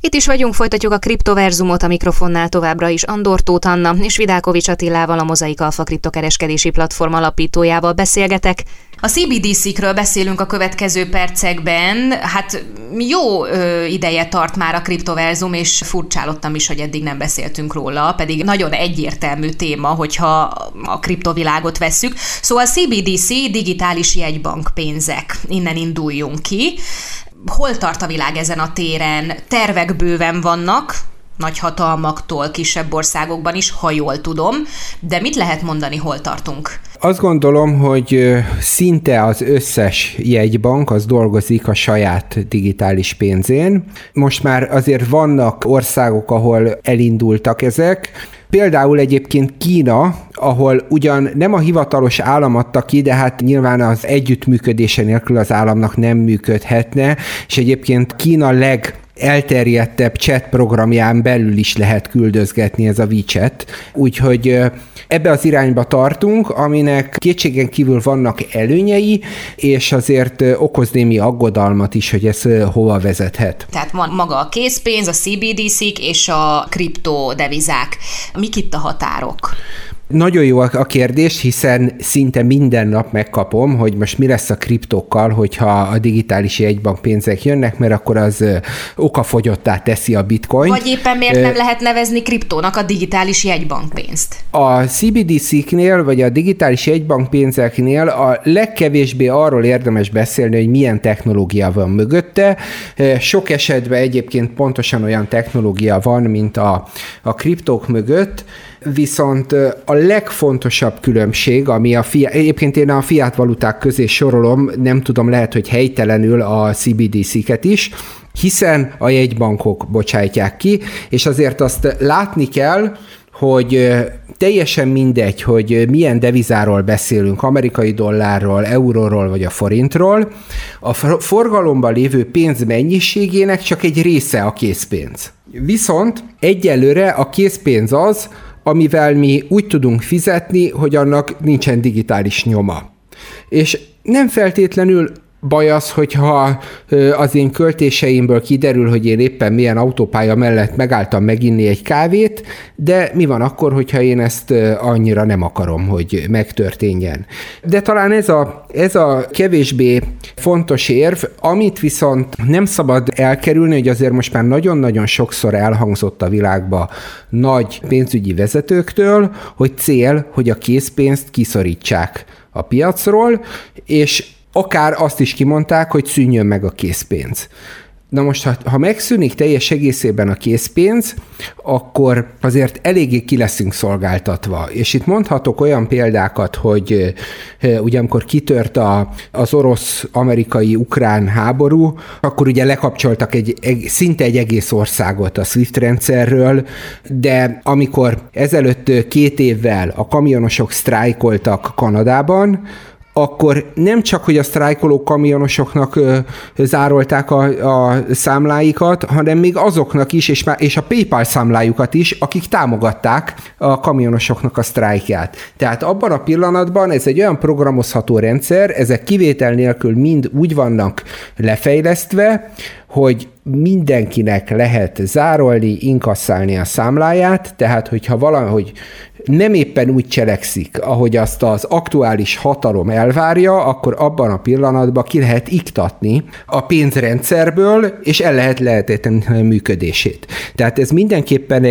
Itt is vagyunk, folytatjuk a kriptoverzumot, a mikrofonnál továbbra is Andor Tóth Anna és Vidákovics Attilával, a Mozaik Alpha kriptokereskedési platform alapítójával beszélgetek. A CBDC-kről beszélünk a következő percekben. Hát jó ideje tart már a kriptoverzum, és furcsálottam is, hogy eddig nem beszéltünk róla, pedig nagyon egyértelmű téma, hogyha a kriptovilágot vesszük. Szóval CBDC, digitális jegybankpénzek, innen induljunk ki. Hol tart a világ ezen a téren? Tervek bőven vannak, nagy hatalmaktól, kisebb országokban is, ha jól tudom, de mit lehet mondani, hol tartunk? Azt gondolom, hogy szinte az összes jegybank az dolgozik a saját digitális pénzén. Most már azért vannak országok, ahol elindultak ezek. Például egyébként Kína, ahol ugyan nem a hivatalos állam adta ki, de hát nyilván az együttműködése nélkül az államnak nem működhetne, és egyébként Kína elterjedtebb chat programján belül is lehet küldözgetni ez a WeChat. Úgyhogy ebbe az irányba tartunk, aminek kétségen kívül vannak előnyei, és azért okoz némi aggodalmat is, hogy ez hova vezethet. Tehát van maga a készpénz, a CBDC-k és a kriptodevizák. Mik itt a határok? Nagyon jó a kérdés, hiszen szinte minden nap megkapom, hogy most mi lesz a kriptókkal, hogyha a digitális jegybankpénzek jönnek, mert akkor az okafogyottá teszi a bitcoin. Vagy éppen miért nem lehet nevezni kriptónak a digitális jegybankpénzt? A CBDC-knél, vagy a digitális jegybankpénzeknél a legkevésbé arról érdemes beszélni, hogy milyen technológia van mögötte. Sok esetben egyébként pontosan olyan technológia van, mint a kriptók mögött, viszont a legfontosabb különbség, ami egyébként én a fiat valuták közé sorolom, nem tudom, lehet, hogy helytelenül a CBDC-ket is, hiszen a jegybankok bocsájtják ki, és azért azt látni kell, hogy teljesen mindegy, hogy milyen devizáról beszélünk, amerikai dollárról, euróról vagy a forintról, a forgalomban lévő pénz mennyiségének csak egy része a készpénz. Viszont egyelőre a készpénz az, amivel mi úgy tudunk fizetni, hogy annak nincsen digitális nyoma. És nem feltétlenül baj az, hogyha az én költéseimből kiderül, hogy én éppen milyen autópálya mellett megálltam meginni egy kávét, de mi van akkor, hogyha én ezt annyira nem akarom, hogy megtörténjen. De talán ez a kevésbé fontos érv, amit viszont nem szabad elkerülni, hogy azért most már nagyon-nagyon sokszor elhangzott a világba nagy pénzügyi vezetőktől, hogy cél, hogy a készpénzt kiszorítsák a piacról, és akár azt is kimondták, hogy szűnjön meg a készpénz. Na most, ha megszűnik teljes egészében a készpénz, akkor azért eléggé ki leszünk szolgáltatva. És itt mondhatok olyan példákat, hogy ugye amikor kitört az orosz-amerikai-ukrán háború, akkor ugye lekapcsoltak szinte egy egész országot a SWIFT rendszerről, de amikor ezelőtt 2 évvel a kamionosok sztrájkoltak Kanadában, akkor nem csak, hogy a sztrájkoló kamionosoknak zárolták a számláikat, hanem még azoknak is, és a PayPal számlájukat is, akik támogatták a kamionosoknak a sztrájkját. Tehát abban a pillanatban ez egy olyan programozható rendszer, ezek kivétel nélkül mind úgy vannak lefejlesztve, hogy mindenkinek lehet zárolni, inkasszálni a számláját, tehát hogyha valahogy nem éppen úgy cselekszik, ahogy azt az aktuális hatalom elvárja, akkor abban a pillanatban ki lehet iktatni a pénzrendszerből, és el lehet lehetetleníteni a működését. Tehát ez mindenképpen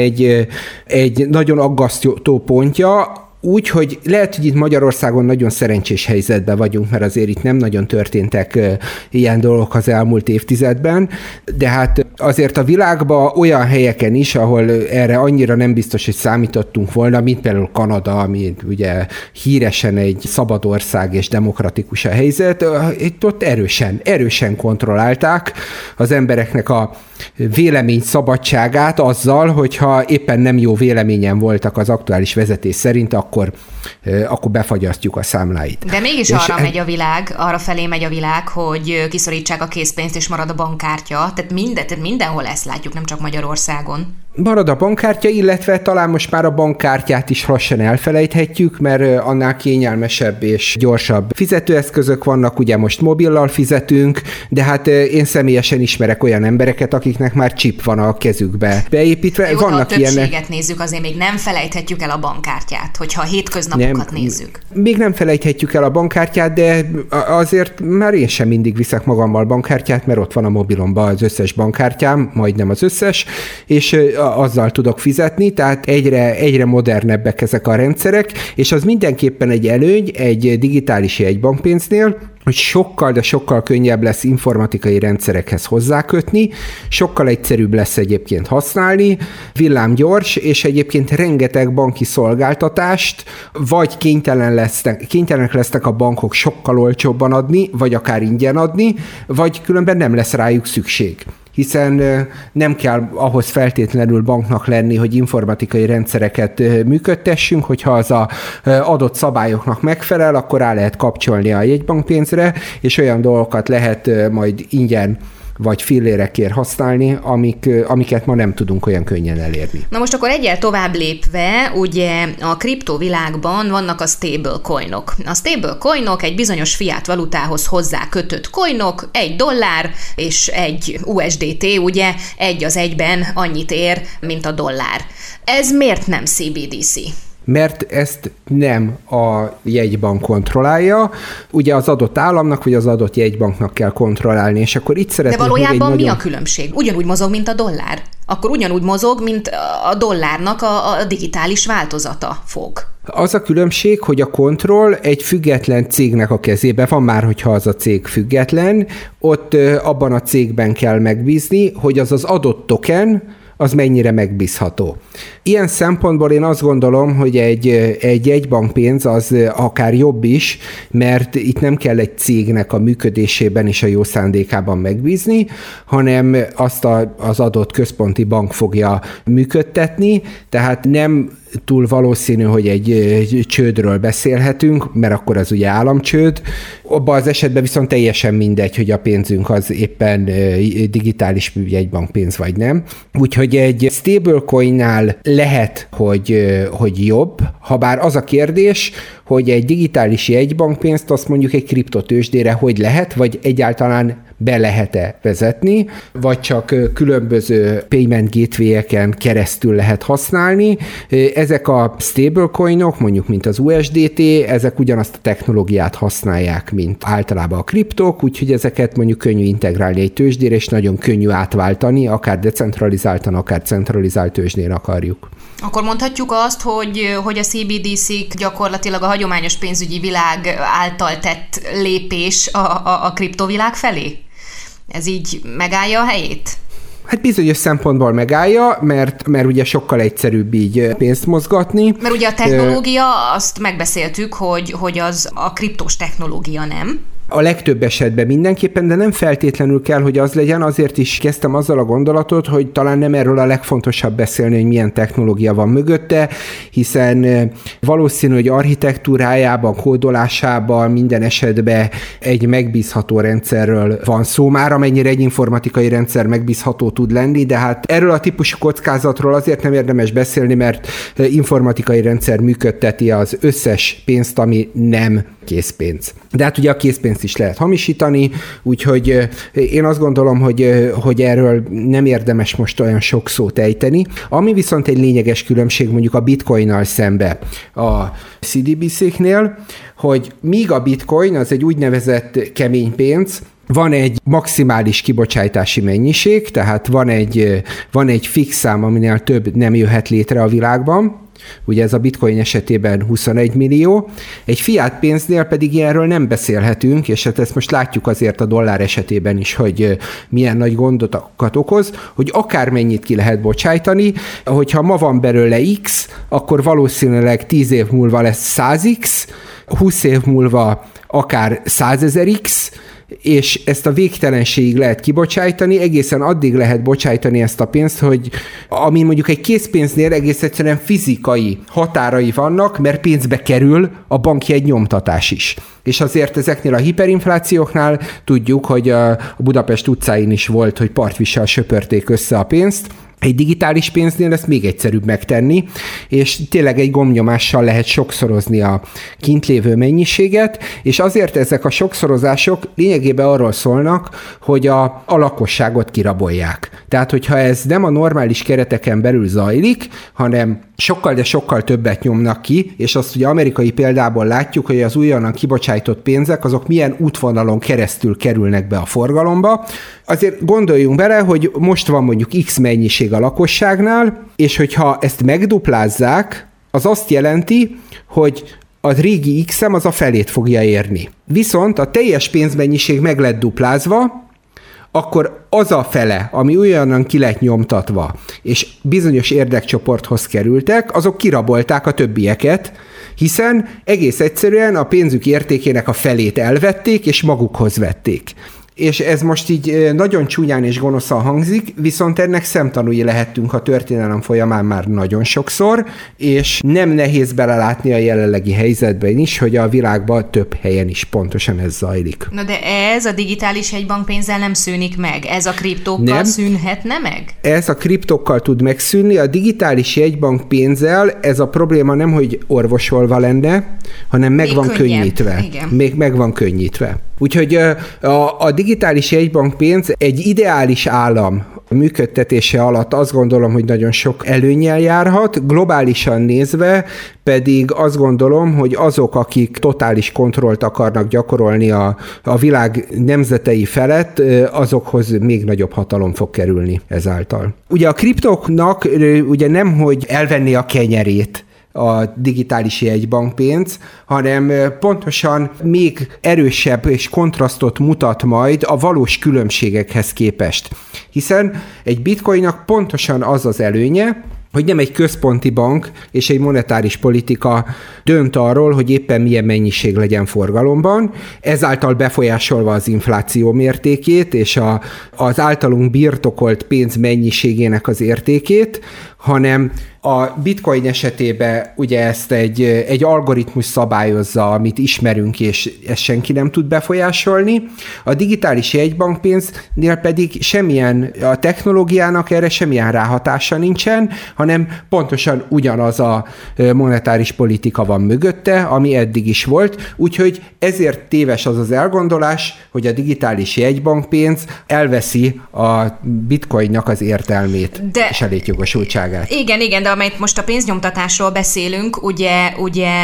egy nagyon aggasztó pontja, úgy, hogy lehet, hogy itt Magyarországon nagyon szerencsés helyzetben vagyunk, mert azért itt nem nagyon történtek ilyen dolgok az elmúlt évtizedben, de hát azért a világban olyan helyeken is, ahol erre annyira nem biztos, hogy számítottunk volna, mint például Kanada, ami ugye híresen egy szabad ország és demokratikus a helyzet, itt ott erősen kontrollálták az embereknek a vélemény szabadságát azzal, hogyha éppen nem jó véleményen voltak az aktuális vezetés szerint, akkor akkor befagyasztjuk a számláit. De mégis arra felé megy a világ, hogy kiszorítsák a készpénzt, és marad a bankkártya. Tehát mindenhol ezt látjuk, nem csak Magyarországon. Marad a bankkártya, illetve talán most már a bankkártyát is lassan elfelejthetjük, mert annál kényelmesebb és gyorsabb fizetőeszközök vannak, ugye most mobillal fizetünk, de hát én személyesen ismerek olyan embereket, akiknek már chip van a kezükbe beépítve. Jó, vannak ha a többséget nézzük, azért még nem felejthetjük el a bankkártyát, hogyha a hétköznapokat nézzük. Még nem felejthetjük el a bankkártyát, de azért már én sem mindig viszek magammal bankkártyát, mert ott van a mobilomban az összes bankkártyám, majdnem az összes, és azzal tudok fizetni, tehát egyre modernebbek ezek a rendszerek, és az mindenképpen egy előny egy digitális jegybankpénznél, hogy sokkal, de sokkal könnyebb lesz informatikai rendszerekhez hozzákötni, sokkal egyszerűbb lesz egyébként használni, villámgyors, és egyébként rengeteg banki szolgáltatást vagy kénytelenek lesznek a bankok sokkal olcsóbban adni, vagy akár ingyen adni, vagy különben nem lesz rájuk szükség. Hiszen nem kell ahhoz feltétlenül banknak lenni, hogy informatikai rendszereket működtessünk, hogyha az adott szabályoknak megfelel, akkor rá lehet kapcsolni a jegybankpénzre, és olyan dolgokat lehet majd ingyen vagy fillérekért használni, amiket ma nem tudunk olyan könnyen elérni. Na most akkor egyel tovább lépve, ugye a kriptovilágban vannak a stablecoinok. A stablecoinok egy bizonyos fiat valutához hozzá kötött coinok, $1 és egy USDT, ugye 1:1 annyit ér, mint a dollár. Ez miért nem CBDC? Mert ezt nem a jegybank kontrollálja, ugye az adott államnak, vagy az adott jegybanknak kell kontrollálni, és akkor itt szeretnék... De valójában mi a különbség? Ugyanúgy mozog, mint a dollár? Akkor ugyanúgy mozog, mint a dollárnak a digitális változata fog. Az a különbség, hogy a kontroll egy független cégnek a kezében van, már hogyha az a cég független, ott abban a cégben kell megbízni, hogy az adott token, az mennyire megbízható. Ilyen szempontból én azt gondolom, hogy egy jegybankpénz az akár jobb is, mert itt nem kell egy cégnek a működésében és a jó szándékában megbízni, hanem azt az adott központi bank fogja működtetni, tehát nem túl valószínű, hogy egy csődről beszélhetünk, mert akkor az ugye államcsőd. Abban az esetben viszont teljesen mindegy, hogy a pénzünk az éppen digitális jegybankpénz vagy nem. Úgyhogy egy stablecoinnál lehet, hogy jobb, habár az a kérdés, hogy egy digitális jegybankpénzt azt mondjuk egy kriptotőzsdére hogy lehet, vagy egyáltalán be lehet-e vezetni, vagy csak különböző payment gateway-eken keresztül lehet használni. Ezek a stablecoinok, mondjuk mint az USDT, ezek ugyanazt a technológiát használják, mint általában a kriptok, úgyhogy ezeket mondjuk könnyű integrálni egy tőzsdére, és nagyon könnyű átváltani, akár decentralizáltan, akár centralizált tőzsdén akarjuk. Akkor mondhatjuk azt, hogy a CBDC-k gyakorlatilag a hagyományos pénzügyi világ által tett lépés a kriptovilág felé? Ez így megállja a helyét? Hát bizonyos szempontból megállja, mert ugye sokkal egyszerűbb így pénzt mozgatni. Mert ugye a technológia, azt megbeszéltük, hogy az a kriptos technológia, nem? A legtöbb esetben mindenképpen, de nem feltétlenül kell, hogy az legyen. Azért is kezdtem azzal a gondolatot, hogy talán nem erről a legfontosabb beszélni, hogy milyen technológia van mögötte, hiszen valószínű, hogy architektúrájában, kódolásában minden esetben egy megbízható rendszerről van szó már, amennyire egy informatikai rendszer megbízható tud lenni, de hát erről a típusú kockázatról azért nem érdemes beszélni, mert informatikai rendszer működteti az összes pénzt, ami nem készpénz. De hát ugye a készpénzt is lehet hamisítani, úgyhogy én azt gondolom, hogy erről nem érdemes most olyan sok szót ejteni. Ami viszont egy lényeges különbség mondjuk a bitcoinnal szembe a CBDC-knél, hogy míg a bitcoin az egy úgynevezett kemény pénz, van egy maximális kibocsátási mennyiség, tehát van egy fix szám, aminél több nem jöhet létre a világban. Ugye ez a bitcoin esetében 21 millió. Egy fiat pénznél pedig ilyenről nem beszélhetünk, és hát ezt most látjuk azért a dollár esetében is, hogy milyen nagy gondokat okoz, hogy akármennyit ki lehet bocsájtani, hogyha ma van belőle X, akkor valószínűleg 10 év múlva lesz 100X, 20 év múlva akár 100 000X, és ezt a végtelenségig lehet kibocsájtani, egészen addig lehet bocsájtani ezt a pénzt, hogy ami mondjuk egy készpénznél egész egyszerűen fizikai határai vannak, mert pénzbe kerül a bankjegy nyomtatás is. És azért ezeknél a hiperinflációknál tudjuk, hogy a Budapest utcáin is volt, hogy partvíssal söpörték össze a pénzt. Egy digitális pénznél ezt még egyszerűbb megtenni, és tényleg egy gombnyomással lehet sokszorozni a kint lévő mennyiséget, és azért ezek a sokszorozások lényegében arról szólnak, hogy a lakosságot kirabolják. Tehát, hogyha ez nem a normális kereteken belül zajlik, hanem sokkal, de sokkal többet nyomnak ki, és azt ugye amerikai példából látjuk, hogy az újonnan kibocsájtott pénzek, azok milyen útvonalon keresztül kerülnek be a forgalomba. Azért gondoljunk bele, hogy most van mondjuk X mennyiség a lakosságnál, és hogyha ezt megduplázzák, az azt jelenti, hogy a régi X-em az a felét fogja érni. Viszont a teljes pénzmennyiség meg lett duplázva, akkor az a fele, ami olyannan ki lett nyomtatva, és bizonyos érdekcsoporthoz kerültek, azok kirabolták a többieket, hiszen egész egyszerűen a pénzük értékének a felét elvették, és magukhoz vették. És ez most így nagyon csúnyán és gonoszan hangzik, viszont ennek szemtanúi lehettünk a történelem folyamán már nagyon sokszor, és nem nehéz belelátni a jelenlegi helyzetben is, hogy a világban több helyen is pontosan ez zajlik. Na de ez a digitális jegybankpénzzel nem szűnik meg? Ez a kriptókkal szűnhetne meg? Ez a kriptókkal tud megszűnni, a digitális jegybankpénzzel ez a probléma nem, hogy orvosolva lenne, hanem meg van könnyítve. Igen. Még meg van könnyítve. Úgyhogy a digitális jegybankpénz egy ideális állam működtetése alatt azt gondolom, hogy nagyon sok előnnyel járhat, globálisan nézve pedig azt gondolom, hogy azok, akik totális kontrollt akarnak gyakorolni a világ nemzetei felett, azokhoz még nagyobb hatalom fog kerülni ezáltal. Ugye a kriptóknak ugye nem, hogy elvenni a kenyerét a digitális jegybankpénz, hanem pontosan még erősebb és kontrasztot mutat majd a valós különbségekhez képest. Hiszen egy bitcoinnak pontosan az az előnye, hogy nem egy központi bank és egy monetáris politika dönt arról, hogy éppen milyen mennyiség legyen forgalomban, ezáltal befolyásolva az infláció mértékét és az általunk birtokolt pénz mennyiségének az értékét, hanem a bitcoin esetében ugye ezt egy algoritmus szabályozza, amit ismerünk, és ezt senki nem tud befolyásolni. A digitális jegybankpénznél pedig a technológiának erre semmilyen ráhatása nincsen, hanem pontosan ugyanaz a monetáris politika van mögötte, ami eddig is volt, úgyhogy ezért téves az az elgondolás, hogy a digitális jegybankpénz elveszi a bitcoinnak az értelmét és a létjogosultságát. Igen, de amelyet most a pénznyomtatásról beszélünk, ugye,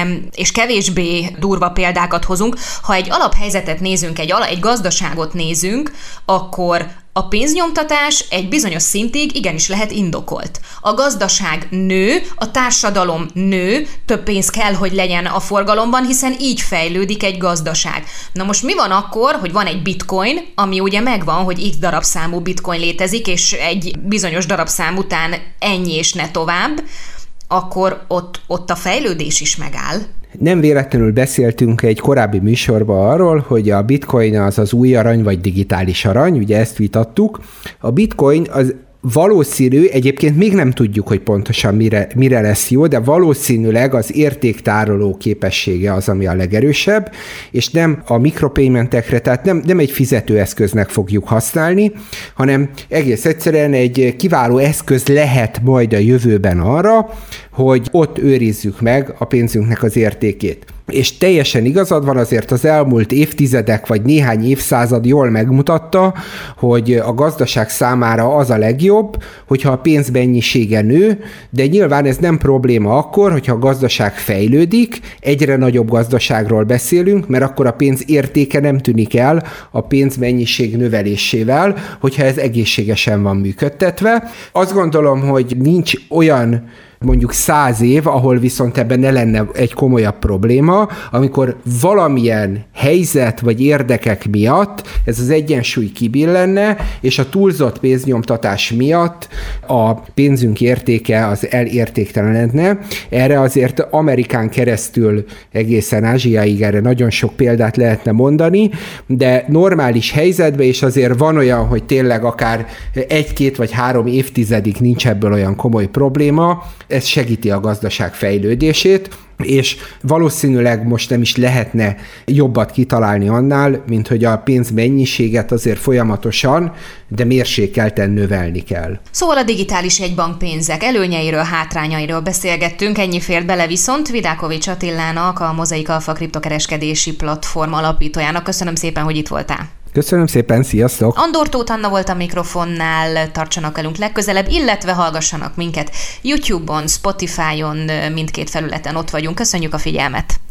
és kevésbé durva példákat hozunk, ha egy alaphelyzetet nézünk, egy gazdaságot nézünk, akkor a pénznyomtatás egy bizonyos szintig igenis lehet indokolt. A gazdaság nő, a társadalom nő, több pénz kell, hogy legyen a forgalomban, hiszen így fejlődik egy gazdaság. Na most mi van akkor, hogy van egy bitcoin, ami ugye megvan, hogy x darabszámú bitcoin létezik, és egy bizonyos darabszám után ennyi és ne tovább, akkor ott a fejlődés is megáll. Nem véletlenül beszéltünk egy korábbi műsorban arról, hogy a bitcoin az új arany, vagy digitális arany, ugye ezt vitattuk. A bitcoin az valószínű, egyébként még nem tudjuk, hogy pontosan mire lesz jó, de valószínűleg az értéktároló képessége az, ami a legerősebb, és nem a mikropaymentekre, tehát nem egy fizetőeszköznek fogjuk használni, hanem egész egyszerűen egy kiváló eszköz lehet majd a jövőben arra, hogy ott őrizzük meg a pénzünknek az értékét. És teljesen igazad van, azért az elmúlt évtizedek vagy néhány évszázad jól megmutatta, hogy a gazdaság számára az a legjobb, hogyha a pénz mennyisége nő, de nyilván ez nem probléma akkor, hogyha a gazdaság fejlődik, egyre nagyobb gazdaságról beszélünk, mert akkor a pénz értéke nem tűnik el a pénzmennyiség növelésével, hogyha ez egészségesen van működtetve. Azt gondolom, hogy nincs olyan mondjuk 100 év, ahol viszont ebben ne lenne egy komolyabb probléma, amikor valamilyen helyzet vagy érdekek miatt ez az egyensúly kibillenne, és a túlzott pénznyomtatás miatt a pénzünk értéke az elértéktelenedne. Erre azért Amerikán keresztül egészen Ázsiáig erre nagyon sok példát lehetne mondani, de normális helyzetben, és azért van olyan, hogy tényleg akár 1-2 vagy 3 évtizedig nincs ebből olyan komoly probléma, ez segíti a gazdaság fejlődését, és valószínűleg most nem is lehetne jobbat kitalálni annál, mint hogy a pénz mennyiséget azért folyamatosan, de mérsékelten növelni kell. Szóval a digitális jegybankpénzek előnyeiről, hátrányairól beszélgettünk, ennyi fért bele viszont Vidákovics Attilának, a Mozaik Alpha kriptokereskedési platform alapítójának. Köszönöm szépen, hogy itt voltál. Köszönöm szépen, sziasztok! Andor Tóth Anna volt a mikrofonnál, tartsanak velünk legközelebb, illetve hallgassanak minket YouTube-on, Spotify-on, mindkét felületen ott vagyunk. Köszönjük a figyelmet!